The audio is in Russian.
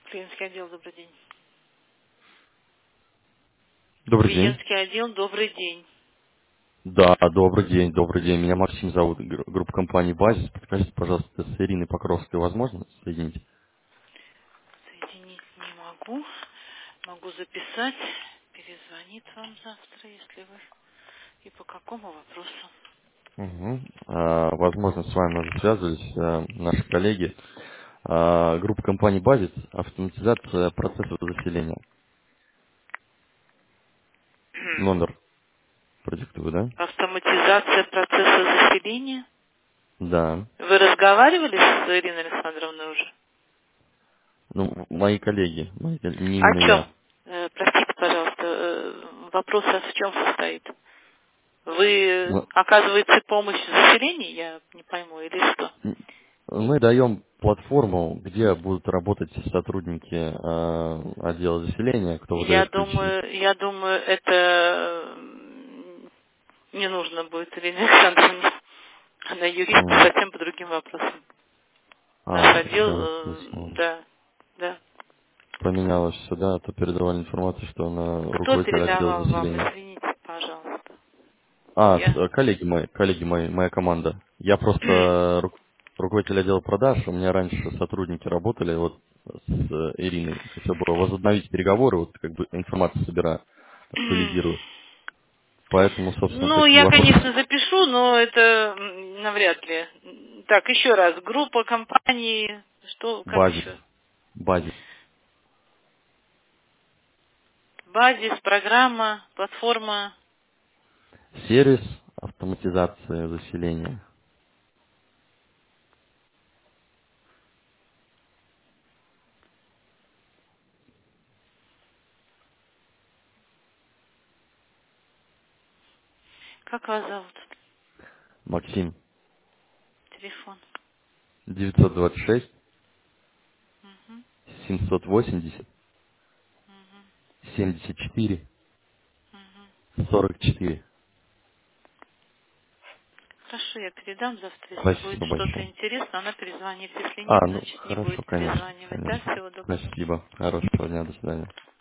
Клиентский отдел, добрый день. Добрый день. Клиентский отдел, добрый день. Да, добрый день, добрый день. Меня Максим зовут, группа компании «Базис». Подскажите, пожалуйста, с Ириной Покровской возможно соединить? Соединить не могу. Могу записать. Перезвонит вам завтра, если вы. И по какому вопросу? Угу. Возможно, с вами уже связывались наши коллеги. Группа компании «Базис», автоматизация процесса заселения. Номер продиктую, да? Автоматизация процесса заселения. Да. Вы разговаривали с Ириной Александровной уже? Ну, мои коллеги, не О именно чем? я. Простите, пожалуйста, вопрос в чем состоит? Вы Мы, оказываете помощь в заселении, я не пойму, или что? мы даем платформу, где будут работать сотрудники отдела заселения, кто Я выдает ключи. думаю, это не нужно будет Ирине Александровне. Она юрист совсем по другим вопросам. Наш отдел, Все, ясно. да, да. Поменялось все, да, а то передавали информацию, что она Кто руководитель отдела передавал вам, заселения. извините, пожалуйста. Я. Коллеги мои, моя команда. Я просто руководитель отдела продаж, у меня раньше сотрудники работали вот с Ириной. Хотел бы возобновить переговоры, вот как бы информацию собираю, актуализирую. Поэтому, собственно, Ну, такие я, вопросы. конечно, запишу, но это навряд ли. Так, еще раз. Группа компаний, что, как Базис. еще? Базис. Базис, программа, платформа. Сервис автоматизации заселения. Как вас зовут? Максим. Телефон. 926 Мгм, 780 мгм, 74 мгм. 44. Хорошо, я передам завтра, если будет Спасибо что-то большое. интересное, она перезвонит. Если нет, Ну значит не будет хорошо, конечно, перезванивать. Да, конечно. всего доброго. Спасибо. Хорошего дня, до свидания.